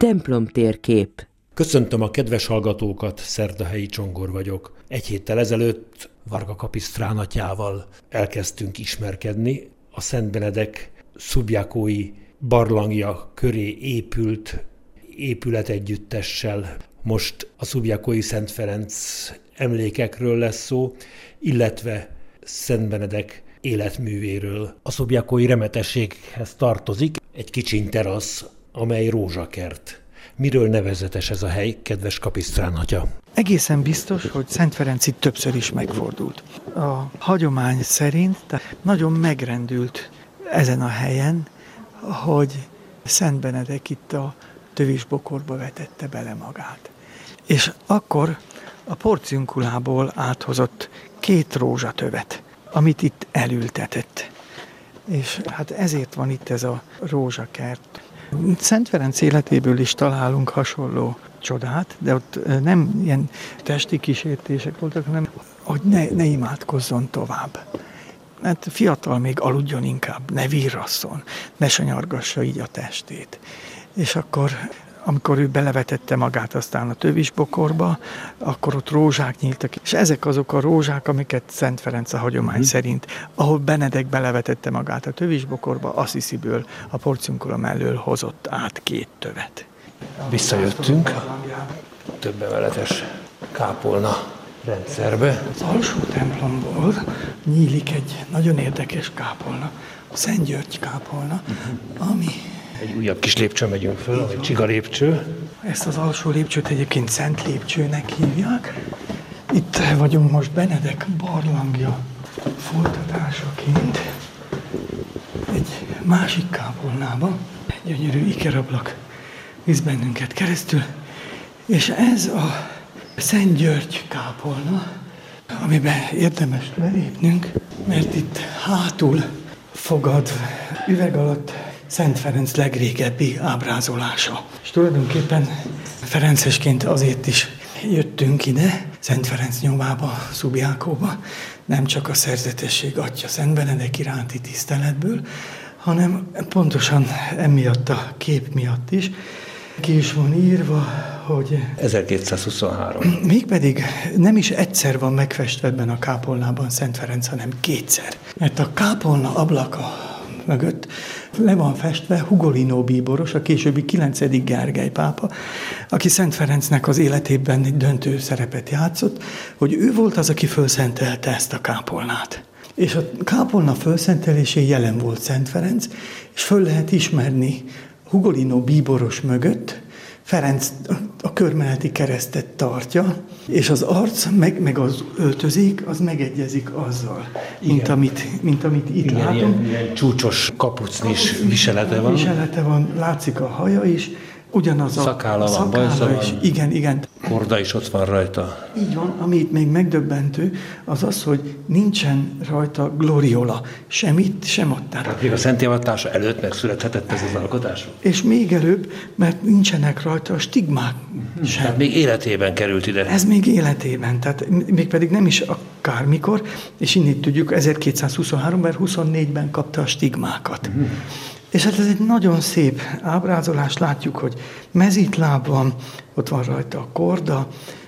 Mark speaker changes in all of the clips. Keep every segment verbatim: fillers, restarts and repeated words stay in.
Speaker 1: Templomtérkép.
Speaker 2: Köszöntöm a kedves hallgatókat, Szerdahelyi Csongor vagyok. Egy héttel ezelőtt Varga Kapisztrán atyával elkezdtünk ismerkedni. A Szent Benedek szubjákói barlangja köré épült épületegyüttessel. Most a szubjákói Szent Ferenc emlékekről lesz szó, illetve Szent Benedek életművéről. A szubjákói remetességhez tartozik egy kicsiny terasz, amely rózsakert. Miről nevezetes ez a hely, kedves Kapisztrán atya?
Speaker 3: Egészen biztos, hogy Szent Ferenc itt többször is megfordult. A hagyomány szerint nagyon megrendült ezen a helyen, hogy Szent Benedek itt a tövisbokorba vetette bele magát. És akkor a porciunkulából áthozott két rózsatövet, amit itt elültetett. És hát ezért van itt ez a rózsakert. Szent Ferenc életéből is találunk hasonló csodát, de ott nem ilyen testi kísértések voltak, hanem hogy ne, ne imádkozzon tovább. Mert fiatal még aludjon inkább, ne virrasszon, ne sanyargassa így a testét. És akkor, amikor ő belevetette magát aztán a tövisbokorba, akkor ott rózsák nyíltak. És ezek azok a rózsák, amiket Szent Ferenc a hagyomány mm. szerint, ahol Benedek belevetette magát a tövisbokorba, Assisiből, a porciunkula mellől hozott át két tövet.
Speaker 2: Visszajöttünk több emeletes kápolna rendszerbe.
Speaker 3: Az alsó templomból nyílik egy nagyon érdekes kápolna, a Szent György kápolna, uh-huh. ami...
Speaker 2: Egy újabb kis lépcső megyünk föl, egy csiga lépcső.
Speaker 3: Ezt az alsó lépcsőt egyébként Szent lépcsőnek hívják. Itt vagyunk most Benedek barlangja folytatásaként egy másik kápolnában. Gyönyörű ikerablak visz bennünket keresztül. És ez a Szent György kápolna, amiben érdemes belépnünk, mert itt hátul fogad üveg alatt Szent Ferenc legrégebbi ábrázolása. És tulajdonképpen ferencesként azért is jöttünk ide, Szent Ferenc nyomába, Szubjákóba, nem csak a szerzetesség atya Szent Benedek iránti tiszteletből, hanem pontosan emiatt a kép miatt is. Ki is van írva, hogy...
Speaker 2: ezerkétszázhuszonhárom.
Speaker 3: Mégpedig nem is egyszer van megfestve ebben a kápolnában Szent Ferenc, hanem kétszer. Mert a kápolna ablaka mögött le van festve Ugolino bíboros, a későbbi kilencedik Gergely pápa, aki Szent Ferencnek az életében egy döntő szerepet játszott, hogy ő volt az, aki fölszentelte ezt a kápolnát. És a kápolna fölszentelésén jelen volt Szent Ferenc, és föl lehet ismerni Ugolino bíboros mögött Ferenc a körmeneti keresztet tartja, és az arc, meg, meg az öltözék, az megegyezik azzal, mint amit, mint amit itt
Speaker 2: igen,
Speaker 3: látunk.
Speaker 2: Ilyen, ilyen csúcsos kapucnis viselete van.
Speaker 3: Viselete van, látszik a haja is, ugyanaz a
Speaker 2: szakálla,
Speaker 3: a
Speaker 2: van, bajsza
Speaker 3: is.
Speaker 2: van.
Speaker 3: Igen, igen.
Speaker 2: Korda is ott van rajta.
Speaker 3: Így van, amit még megdöbbentő, az az, hogy nincsen rajta gloriola, semmit, sem ott.
Speaker 2: Tehát még a szentélyevatása előtt megszülethetett ez az alkotás?
Speaker 3: És még előbb, mert nincsenek rajta a stigmák sem.
Speaker 2: Tehát még életében került ide.
Speaker 3: Ez még életében, tehát mégpedig nem is akármikor, és innét tudjuk, ezerkétszázhuszonhárom, mert huszonnégyben kapta a stigmákat. Uh-huh. És hát ez egy nagyon szép ábrázolás, látjuk, hogy mezítláb van, ott van rajta a korda,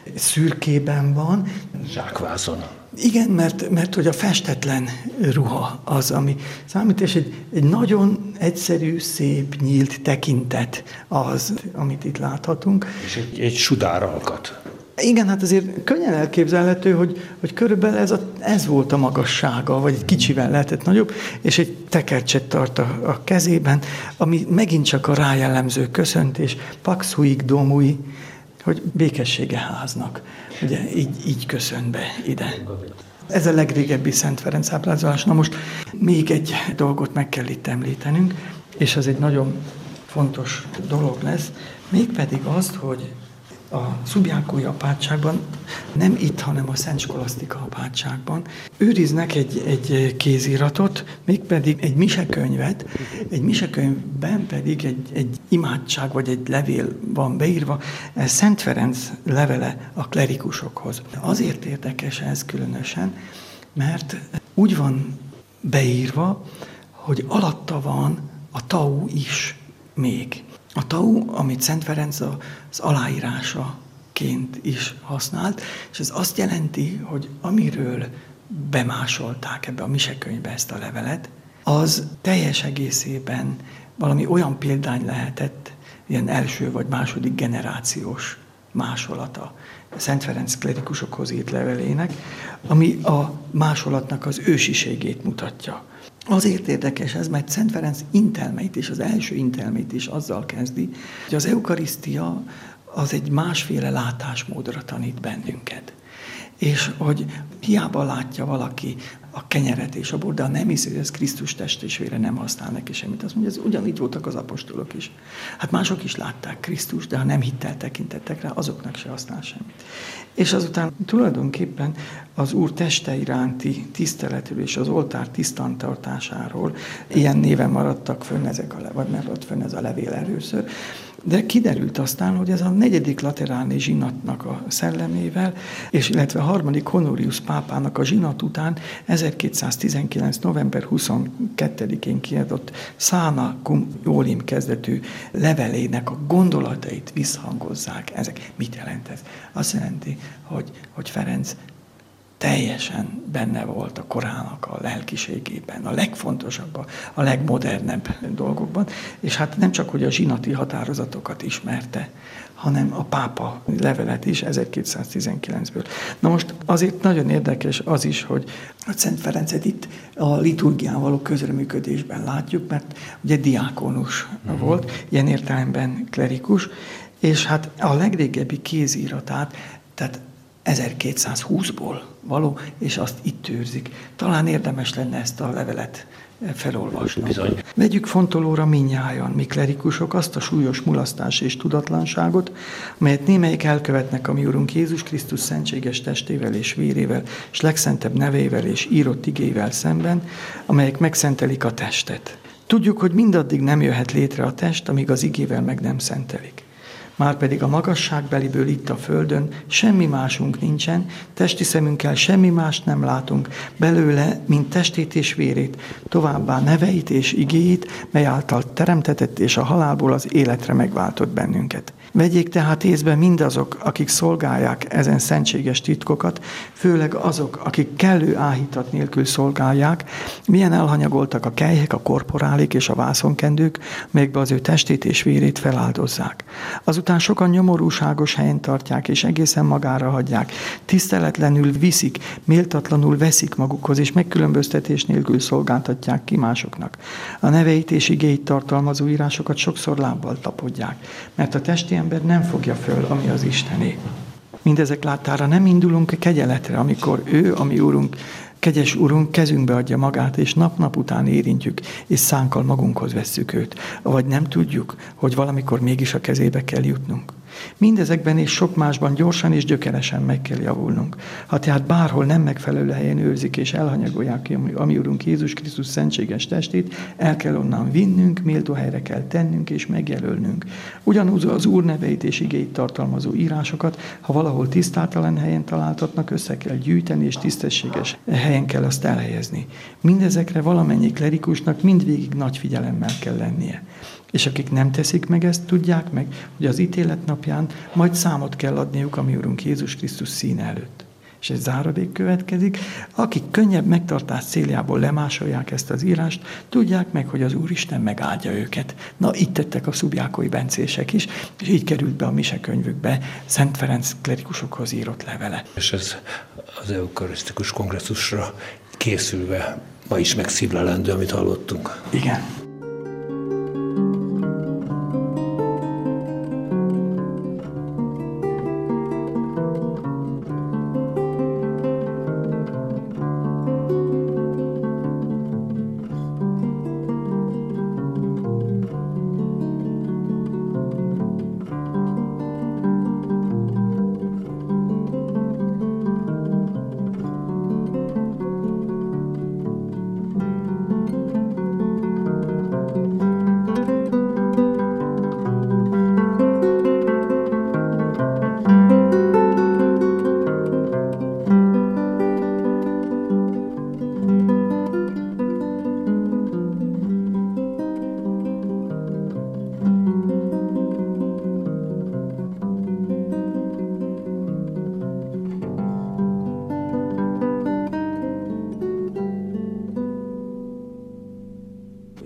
Speaker 3: szürkében van.
Speaker 2: Zsákvázon.
Speaker 3: Igen, mert, mert hogy a festetlen ruha az, ami számít, és egy, egy nagyon egyszerű, szép, nyílt tekintet az, amit itt láthatunk.
Speaker 2: És egy, egy sudáralkat.
Speaker 3: Igen, hát azért könnyen elképzelhető, hogy, hogy körülbelül ez, a, ez volt a magassága, vagy egy kicsivel lehetett nagyobb, és egy tekercset tart a, a kezében, ami megint csak a rájellemző köszöntés, pax huic domui, hogy békessége háznak. Ugye így, így köszön be ide. Ez a legrégebbi Szent Ferenc ábrázolás. Na most még egy dolgot meg kell itt említenünk, és ez egy nagyon fontos dolog lesz, mégpedig azt, hogy a szubjákói apátságban, nem itt, hanem a Szent Skolasztika apátságban őriznek egy, egy kéziratot, mégpedig egy misekönyvet, egy misekönyvben pedig egy, egy imádság vagy egy levél van beírva, ez Szent Ferenc levele a klerikusokhoz. Azért érdekes ez különösen, mert úgy van beírva, hogy alatta van a tau is még. A tau, amit Szent Ferenc az aláírásaként is használt, és ez azt jelenti, hogy amiről bemásolták ebbe a misekönyvbe ezt a levelet, az teljes egészében valami olyan példány lehetett, ilyen első vagy második generációs másolata Szent Ferenc klerikusokhoz írt levelének, ami a másolatnak az ősiségét mutatja. Azért érdekes ez, mert Szent Ferenc intelmeit is, az első intelmeit is azzal kezdi, hogy az eukarisztia az egy másféle látásmódra tanít bennünket. És hogy hiába látja valaki a kenyeret és a bort, de nem hiszi, hogy ez Krisztus test és vére, nem használ neki semmit. Azt mondja, ez ugyanígy voltak az apostolok is. Hát mások is látták Krisztust, de ha nem hittel tekintettek rá, azoknak se használ semmit. És azután tulajdonképpen az Úr teste iránti tiszteletről és az oltár tisztántartásáról ilyen néven maradtak fönn ezek a le, vagy maradt fönn ez a levél először. De kiderült aztán, hogy ez a negyedik lateráni zsinatnak a szellemével, és illetve a harmadik Honorius pápának a zsinat után ezerkétszáztizenkilenc. november huszonkettedikén kiadott Sana cum Iolim kezdetű levelének a gondolatait visszhangozzák. Ezek mit jelent ez? Azt jelenti, hogy, hogy Ferenc teljesen benne volt a korának a lelkiségében, a legfontosabb, a legmodernebb dolgokban, és hát nem csak, hogy a zsinati határozatokat ismerte, hanem a pápa levelet is ezerkétszáztizenkilencből. Na most azért nagyon érdekes az is, hogy a Szent Ferencet itt a liturgián való közreműködésben látjuk, mert ugye diákonus uh-huh. volt, ilyen értelemben klerikus, és hát a legrégebbi kéziratát, tehát ezerkétszázhúszból való, és azt itt őrzik. Talán érdemes lenne ezt a levelet felolvasni.
Speaker 2: Bizony.
Speaker 3: Vegyük fontolóra mindnyájan, mi klerikusok, azt a súlyos mulasztás és tudatlanságot, melyet némelyik elkövetnek a mi Urunk Jézus Krisztus szentséges testével és vérével, és legszentebb nevével és írott igével szemben, amelyek megszentelik a testet. Tudjuk, hogy mindaddig nem jöhet létre a test, amíg az igével meg nem szentelik. Márpedig a magasságbeliből itt a földön semmi másunk nincsen, testi szemünkkel semmi mást nem látunk belőle, mint testét és vérét, továbbá neveit és igéit, mely által teremtetett és a halálból az életre megváltott bennünket. Vegyék tehát észbe mindazok, akik szolgálják ezen szentséges titkokat, főleg azok, akik kellő áhítat nélkül szolgálják, milyen elhanyagoltak a kelyhek, a korporálik és a vászonkendők, melyekbe az ő testét és vérét feláldozzák. Azután sokan nyomorúságos helyen tartják, és egészen magára hagyják. Tiszteletlenül viszik, méltatlanul veszik magukhoz, és megkülönböztetés nélkül szolgáltatják ki másoknak. A neveit és igéit tartalmazó írásokat sokszor lábbal tapodják, mert a testi ember nem fogja föl, ami az Istené. Mindezek láttára nem indulunk kegyeletre, amikor ő, ami Úrunk, kegyes Urunk kezünkbe adja magát, és nap-nap után érintjük, és szánkkal magunkhoz vesszük őt. Vagy nem tudjuk, hogy valamikor mégis a kezébe kell jutnunk. Mindezekben és sok másban gyorsan és gyökeresen meg kell javulnunk. Ha tehát bárhol nem megfelelő helyen őrzik és elhanyagolják ki a mi Urunk Jézus Krisztus szentséges testét, el kell onnan vinnünk, méltó helyre kell tennünk és megjelölnünk. Ugyanúgy az Úr neveit és igéit tartalmazó írásokat, ha valahol tisztátalan helyen találtatnak, össze kell gyűjteni és tisztességes helyen kell azt elhelyezni. Mindezekre valamennyi klerikusnak mindvégig nagy figyelemmel kell lennie. És akik nem teszik meg ezt, tudják meg, hogy az ítélet napján majd számot kell adniuk a mi Urunk Jézus Krisztus színe előtt. És egy záradék következik, akik könnyebb megtartás céljából lemásolják ezt az írást, tudják meg, hogy az Úristen megáldja őket. Na, itt tettek a szubjákói bencések is, és így került be a mise könyvükbe Szent Ferenc klerikusokhoz írott levele.
Speaker 2: És ez az eukarisztikus kongresszusra készülve ma is megszívlelendő, amit hallottunk.
Speaker 3: Igen.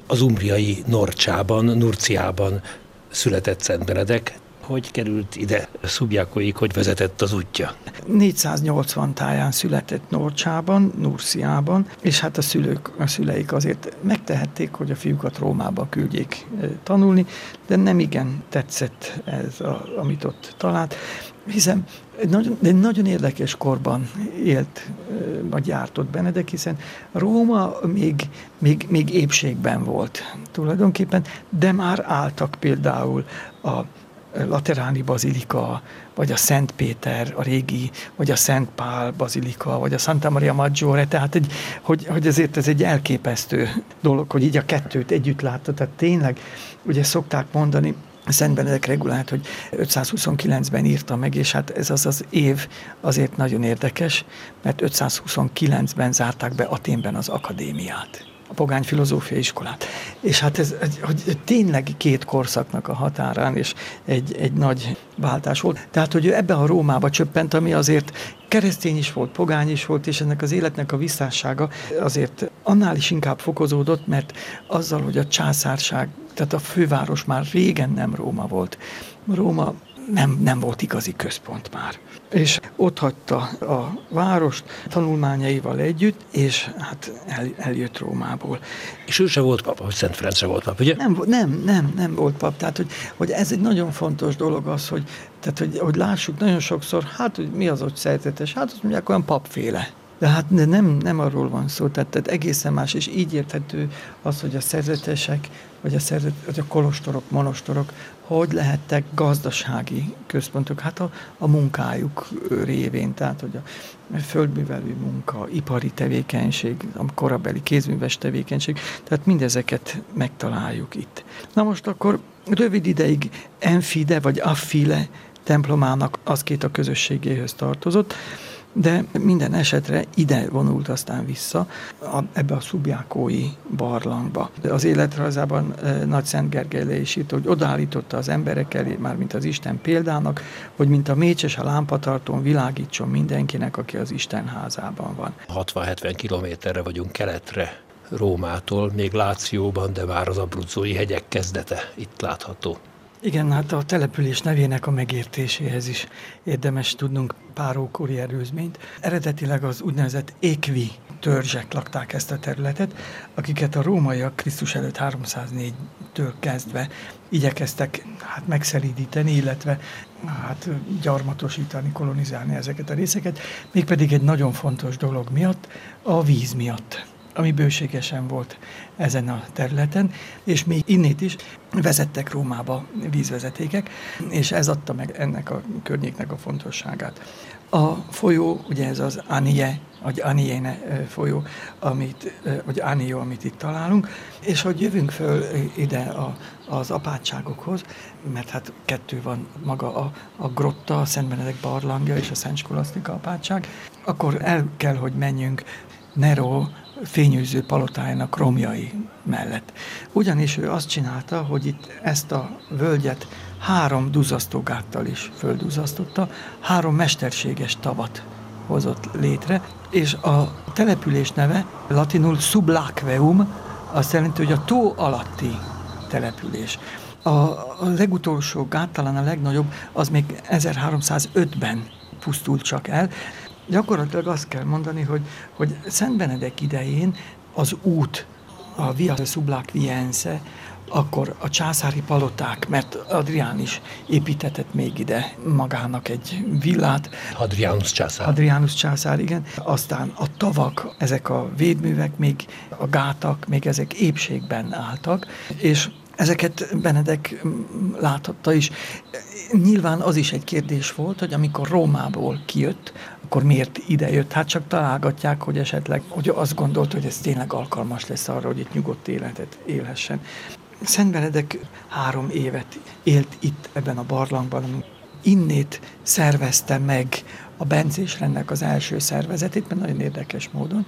Speaker 2: az umbriai Norcsában, Nurciában született Szent Benedek. Hogy került ide Subjákóig, hogy vezetett az útja?
Speaker 3: négyszáznyolcvan táján született Norcsában, Nurciában, és hát a szülők, a szüleik azért megtehették, hogy a fiúkat Rómába küldjék tanulni, de nem igen tetszett ez, a, amit ott talált, hiszen egy nagyon, egy nagyon érdekes korban élt, vagy járt ott Benedek, hiszen Róma még, még, még épségben volt tulajdonképpen, de már álltak például a Lateráni bazilika, vagy a Szent Péter, a régi, vagy a Szent Pál bazilika, vagy a Santa Maria Maggiore, tehát egy, hogy, hogy ezért ez egy elképesztő dolog, hogy így a kettőt együtt látta, tehát tényleg, ugye szokták mondani, Szent Benedek regulát, hogy ötszázhuszonkilencben írta meg, és hát ez az az év azért nagyon érdekes, mert ötszázhuszonkilencben zárták be Athénben az akadémiát, a pogány filozófiai iskolát. És hát ez hogy tényleg két korszaknak a határán, és egy, egy nagy váltás volt. Tehát, hogy ő ebbe a Rómába csöppent, ami azért keresztény is volt, pogány is volt, és ennek az életnek a visszássága azért annál is inkább fokozódott, mert azzal, hogy a császárság, tehát a főváros már régen nem Róma volt. Róma nem, nem volt igazi központ már. És ott hagyta a várost tanulmányaival együtt, és hát el, eljött Rómából.
Speaker 2: És ő se volt pap, hogy Szent Ferenc se volt pap, ugye?
Speaker 3: Nem, nem, nem, nem volt pap. Tehát, hogy, hogy ez egy nagyon fontos dolog az, hogy, tehát, hogy, hogy lássuk nagyon sokszor, hát, hogy mi az, hogy szerzetes? Hát azt mondják, olyan papféle. De hát nem, nem arról van szó, tehát, tehát egészen más, és így érthető az, hogy a szerzetesek, vagy a, szerzet, vagy a kolostorok, monostorok, hogy lehettek gazdasági központok, hát a, a munkájuk révén, tehát hogy a földművelő munka, ipari tevékenység, a korabeli kézműves tevékenység, tehát mindezeket megtaláljuk itt. Na most akkor rövid ideig Enfide vagy Affile templomának aszkéta közösségéhez tartozott, de minden esetre ide vonult aztán vissza a, ebbe a Subjákói barlangba. Az életrajzában e, Nagy Szent Gergely le is írt, hogy odaállította az emberek elé, mármint az Isten példának, hogy mint a mécses a lámpatartón világítson mindenkinek, aki az Isten házában van.
Speaker 2: hatvan-hetven kilométerre vagyunk keletre Rómától, még Lációban, de már az Abruzzói hegyek kezdete itt látható.
Speaker 3: Igen, hát a település nevének a megértéséhez is érdemes tudnunk pár ókori előzményt. Eredetileg az úgynevezett ékvi törzsek lakták ezt a területet, akiket a rómaiak Krisztus előtt háromszáznégytől kezdve igyekeztek hát megszelídíteni, illetve hát gyarmatosítani, kolonizálni ezeket a részeket, mégpedig egy nagyon fontos dolog miatt, a víz miatt, ami bőségesen volt ezen a területen, és még innét is vezettek Rómába vízvezetékek, és ez adta meg ennek a környéknek a fontosságát. A folyó, ugye ez az Anie, vagy Aniene folyó, amit, vagy Anio, amit itt találunk, és hogy jövünk föl ide a, az apátságokhoz, mert hát kettő van, maga a, a grotta, a Szent Benedek barlangja és a Szent Skolasztika apátság, akkor el kell, hogy menjünk Nero fényűző palotájának romjai mellett. Ugyanis ő azt csinálta, hogy itt ezt a völgyet három duzzasztógáttal is földduzzasztotta, három mesterséges tavat hozott létre, és a település neve latinul sublaqueum, azt jelenti, hogy a tó alatti település. A, a legutolsó gát, talán a legnagyobb, az még ezerháromszázötben pusztult csak el. Gyakorlatilag azt kell mondani, hogy, hogy Szent Benedek idején az út, a Via Sublaquiense, akkor a császári paloták, mert Adrián is építetett még ide magának egy villát.
Speaker 2: Hadrianus császár.
Speaker 3: Hadrianus császár, igen. Aztán a tavak, ezek a védművek, még a gátak, még ezek épségben álltak, és ezeket Benedek láthatta is. Nyilván az is egy kérdés volt, hogy amikor Rómából kijött, akkor miért ide jött? Hát csak találgatják, hogy esetleg hogy azt gondolt, hogy ez tényleg alkalmas lesz arra, hogy itt nyugodt életet élhessen. Szent Benedek három évet élt itt ebben a barlangban, ami innét szervezte meg a bencésrendnek az első szervezetét, mert nagyon érdekes módon.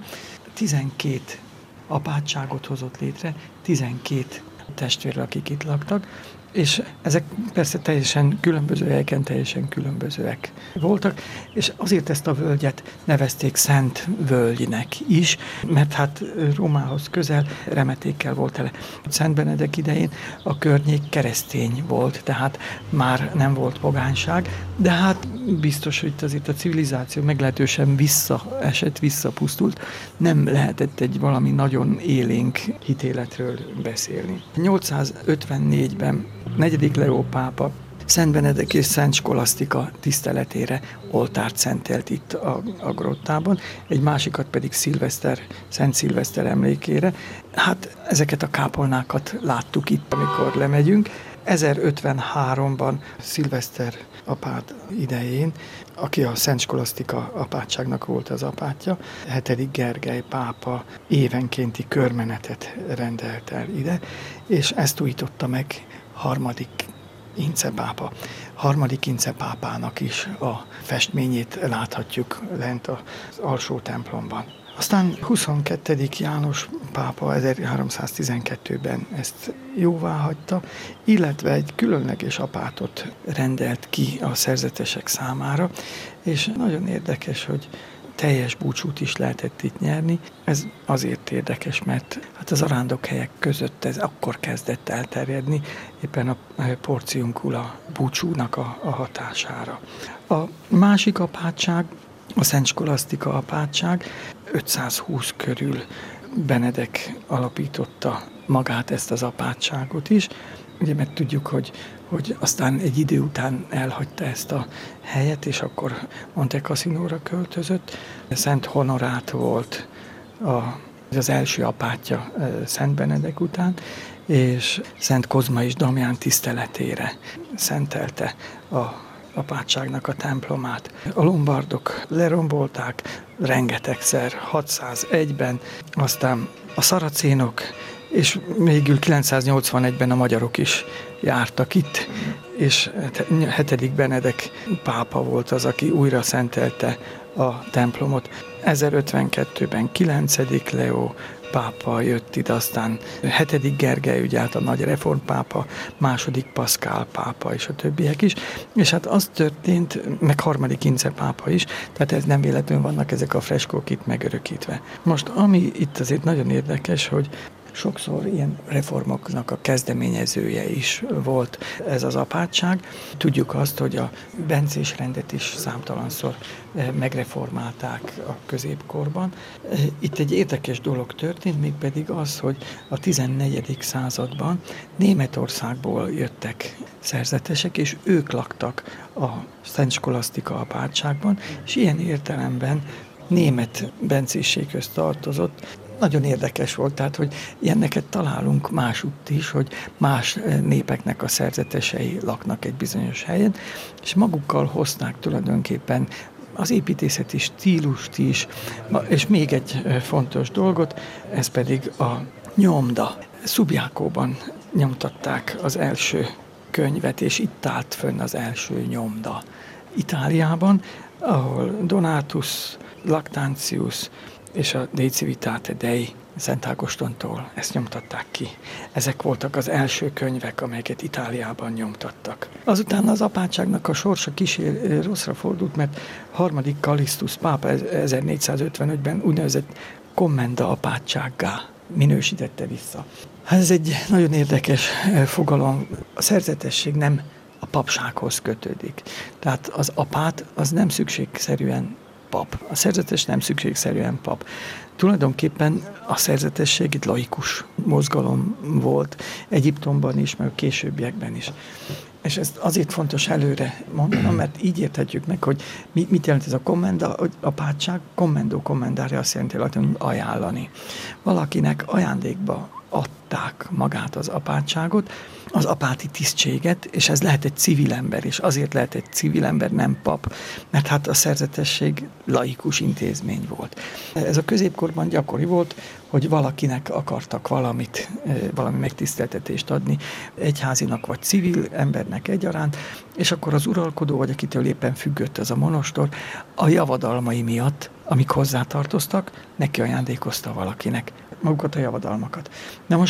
Speaker 3: tizenkét apátságot hozott létre, tizenkét testvérrel, akik itt laktak, és ezek persze teljesen különböző helyeken, teljesen különbözőek voltak, és azért ezt a völgyet nevezték Szent Völgynek is, mert hát Rómához közel remetékkel volt tele. Szent Benedek idején a környék keresztény volt, tehát már nem volt pogányság, de hát biztos, hogy azért a civilizáció meglehetősen visszaesett, visszapusztult, nem lehetett egy valami nagyon élénk hitéletről beszélni. nyolcszázötvennégyben negyedik Leó pápa Szent Benedek és Szent Skolasztika tiszteletére oltárt szentelt itt a, a grottában, egy másikat pedig Szilveszter, Szent Szilveszter emlékére. Hát ezeket a kápolnákat láttuk itt, amikor lemegyünk. ezerötvenháromban Szilveszter apát idején, aki a Szent Skolasztika apátságnak volt az apátja, hetedik Gergely pápa évenkénti körmenetet rendelt el ide, és ezt újította meg harmadik Ince pápa. Harmadik Ince pápának is a festményét láthatjuk lent az alsó templomban. Aztán huszonkettő János pápa ezerháromszáztizenkettőben ezt jóvá hagyta, illetve egy különleges apátot rendelt ki a szerzetesek számára, és nagyon érdekes, hogy teljes búcsút is lehetett itt nyerni. Ez azért érdekes, mert hát az arándokhelyek között ez akkor kezdett elterjedni, éppen a porciuncula búcsúnak a, a hatására. A másik apátság, a Szent Skolasztika apátság, ötszázhúsz körül Benedek alapította magát, ezt az apátságot is. Ugye meg tudjuk, hogy, hogy aztán egy idő után elhagyta ezt a helyet, és akkor Monte Cassinóra költözött. Szent Honorát volt a, az első apátja Szent Benedek után, és Szent Kozma és Damján tiszteletére szentelte a apátságnak a templomát. A lombardok lerombolták rengetegszer, hatszázegyben, aztán a szaracénok, és végül kilencszáznyolcvanegyben a magyarok is jártak itt, és hetedik Benedek pápa volt az, aki újra szentelte a templomot. ezerötvenkettőben kilencedik Leó pápa jött ide, aztán hetedik Gergely, ugye hát a nagy reformpápa, második Paszkál pápa és a többiek is, és hát az történt, meg harmadik Ince pápa is, tehát ez nem véletlenül vannak ezek a freskók itt megörökítve. Most ami itt azért nagyon érdekes, hogy sokszor ilyen reformoknak a kezdeményezője is volt ez az apátság. Tudjuk azt, hogy a bencés rendet is számtalanszor megreformálták a középkorban. Itt egy érdekes dolog történt, mégpedig az, hogy a tizennegyedik században Németországból jöttek szerzetesek, és ők laktak a Szent Skolasztika apátságban, és ilyen értelemben német bencéséghez tartozott. Nagyon érdekes volt, tehát, hogy ilyeneket találunk másutt is, hogy más népeknek a szerzetesei laknak egy bizonyos helyen, és magukkal hozták tulajdonképpen az építészeti stílust is, és még egy fontos dolgot, ez pedig a nyomda. Szubjákóban nyomtatták az első könyvet, és itt állt fönn az első nyomda. Itáliában, ahol Donatus, Lactantius és a De Civitate Dei Szent Ágostontól ezt nyomtatták ki. Ezek voltak az első könyvek, amelyeket Itáliában nyomtattak. Azután az apátságnak a sorsa kísér rosszra fordult, mert harmadik Kalixtus pápa ezernégyszázötvenötben úgynevezett kommenda apátsággá minősítette vissza. Ez egy nagyon érdekes fogalom. A szerzetesség nem a papsághoz kötődik. Tehát az apát az nem szükségszerűen pap. A szerzetes nem szükségszerűen pap. Tulajdonképpen a szerzetesség egy laikus mozgalom volt Egyiptomban is, meg a későbbiekben is. És ezt azért fontos előre mondanom, mert így érthetjük meg, hogy mit jelent ez a kommenda, hogy apátság, kommendó, kommendári azt jelenti, hogy ajánlani. Valakinek ajándékba adták magát az apátságot, az apáti tisztséget, és ez lehet egy civil ember, és azért lehet egy civil ember, nem pap, mert hát a szerzetesség laikus intézmény volt. Ez a középkorban gyakori volt, hogy valakinek akartak valamit, valami megtiszteltetést adni, egyházinak vagy civil embernek egyaránt, és akkor az uralkodó, vagy akitől éppen függött ez a monostor, a javadalmai miatt, amik hozzátartoztak, neki ajándékozta valakinek magukat a javadalmakat. Na most,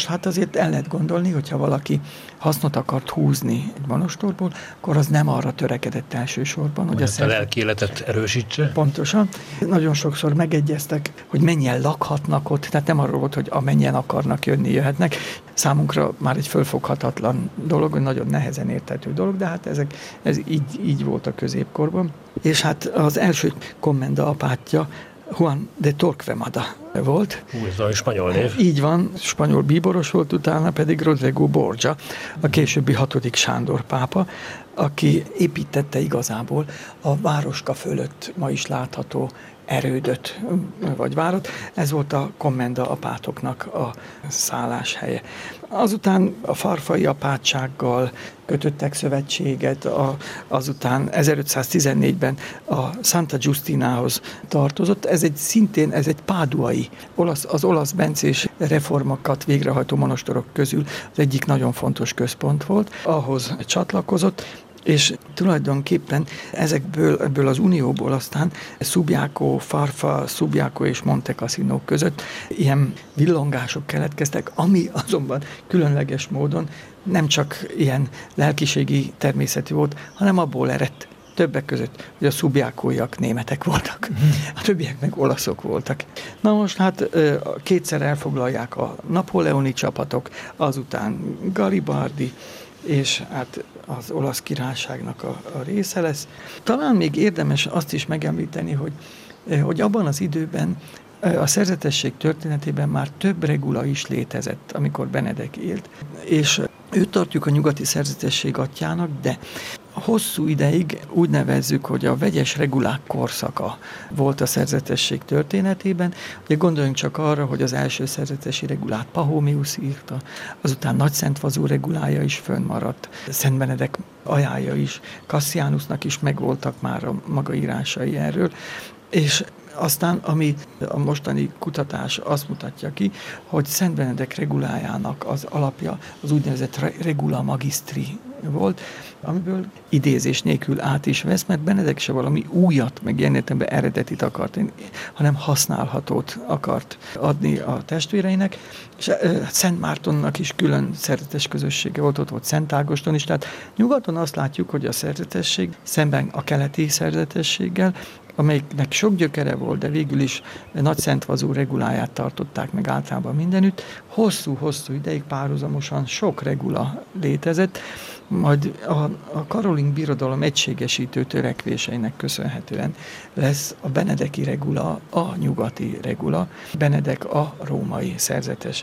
Speaker 3: hát azért el lehet gondolni, hogyha valaki hasznot akart húzni egy monostorból, akkor az nem arra törekedett elsősorban, hogy,
Speaker 2: hogy
Speaker 3: a,
Speaker 2: a
Speaker 3: szerzet...
Speaker 2: lelki életet erősítse.
Speaker 3: Pontosan. Nagyon sokszor megegyeztek, hogy mennyien lakhatnak ott, tehát nem arról volt, hogy amennyien akarnak jönni, jöhetnek. Számunkra már egy fölfoghatatlan dolog, nagyon nehezen érthető dolog, de hát ezek, ez így, így volt a középkorban. És hát az első kommenda apátja Juan de Torquemada volt.
Speaker 2: Hú, ez a spanyol név.
Speaker 3: Így van, spanyol bíboros volt, utána pedig Rodrigo Borgia, a későbbi hatodik Sándor pápa, aki építette igazából a városka fölött ma is látható erődöt, vagy várat. Ez volt a kommenda apátoknak a szálláshelye. Azután a farfai apátsággal kötöttek szövetséget, a, azután ezerötszáztizennégyben a Santa Giustinához tartozott. Ez egy szintén, ez egy páduai, olasz, az olasz bencés reformokat végrehajtó monostorok közül az egyik nagyon fontos központ volt. Ahhoz csatlakozott, és tulajdonképpen ezekből, ebből az unióból aztán Subiaco, Farfa, Subiaco és Monte Cassino között ilyen villongások keletkeztek, ami azonban különleges módon nem csak ilyen lelkiségi természetű volt, hanem abból eredt többek között, hogy a Subiacóiak németek voltak, a többiek meg olaszok voltak. Na most hát kétszer elfoglalják a napóleoni csapatok, azután Garibaldi, és hát az olasz királyságnak a, a része lesz. Talán még érdemes azt is megemlíteni, hogy, hogy abban az időben a szerzetesség történetében már több regula is létezett, amikor Benedek élt, és őt tartjuk a nyugati szerzetesség atyjának, de hosszú ideig úgy nevezzük, hogy a vegyes regulák korszaka volt a szerzetesség történetében. Ugye gondoljunk csak arra, hogy az első szerzetesi regulát Pachomius írta, azután Nagyszentvazú regulája is fönnmaradt, Szent Benedek ajánlja is, Cassianusnak is megvoltak már a maga írásai erről, és aztán, ami a mostani kutatás azt mutatja ki, hogy Szent Benedek regulájának az alapja az úgynevezett regula magistri volt, amiből idézés nélkül át is vesz, mert Benedek se valami újat, meg ilyen értelemben eredetit akart, hanem használhatót akart adni a testvéreinek, és Szent Mártonnak is külön szerzetes közössége volt, ott volt Szent Ágoston is, tehát nyugaton azt látjuk, hogy a szerzetesség szemben a keleti szerzetességgel, amelyiknek sok gyökere volt, de végül is Nagyszentvazú reguláját tartották meg általában mindenütt. Hosszú-hosszú ideig párhuzamosan sok regula létezett, majd a, a Karolin birodalom egységesítő törekvéseinek köszönhetően lesz a benedeki regula a nyugati regula, Benedek a római szerzetes.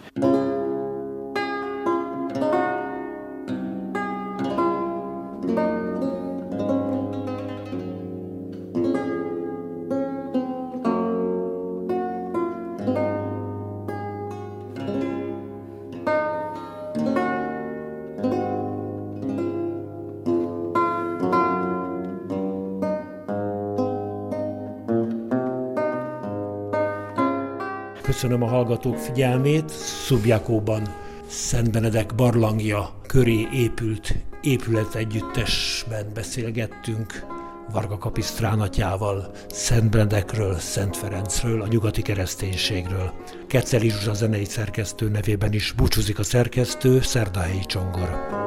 Speaker 2: Köszönöm a hallgatók figyelmét. Subiacóban Szent Benedek barlangja köré épült épületegyüttesben beszélgettünk Varga Kapisztrán atyával, Szent Benedekről, Szent Ferencről, a nyugati kereszténységről. Keceli Zsuzsa zenei szerkesztő nevében is búcsúzik a szerkesztő, Szerdahelyi Csongor.